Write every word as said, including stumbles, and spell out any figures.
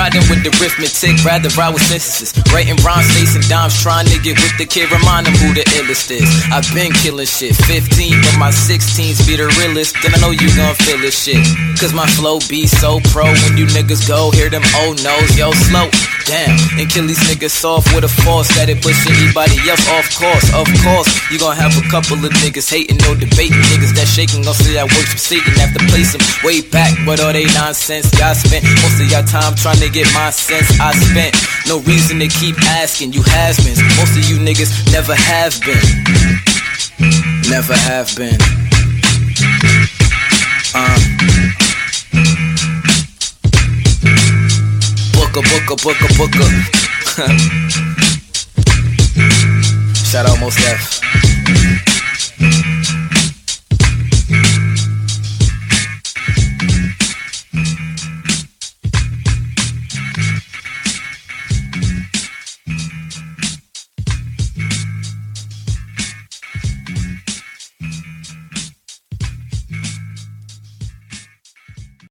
riding with the arithmetic, rather ride with synthesis. Writing rhymes, facing dimes, trying to get with the kid, remind them who the illest is. I've been killing shit, fifteen, but my sixteens be the realest. Then I know you gon' feel this shit, cause my flow be so pro. When you niggas go, hear them oh no's, yo slow down, and kill these niggas soft with a force that it push anybody else off course. Of course, you gon' have a couple of niggas hating, no debating. Niggas that shaking, gon' say that works for Satan. Have to place them way back, but all they nonsense. Y'all spent most of your time trying to get my sense. I spent no reason to keep asking you has-beens. Most of you niggas never have been, never have been. Uh. Booker, booker, booker, booker. Shout out Mos Def.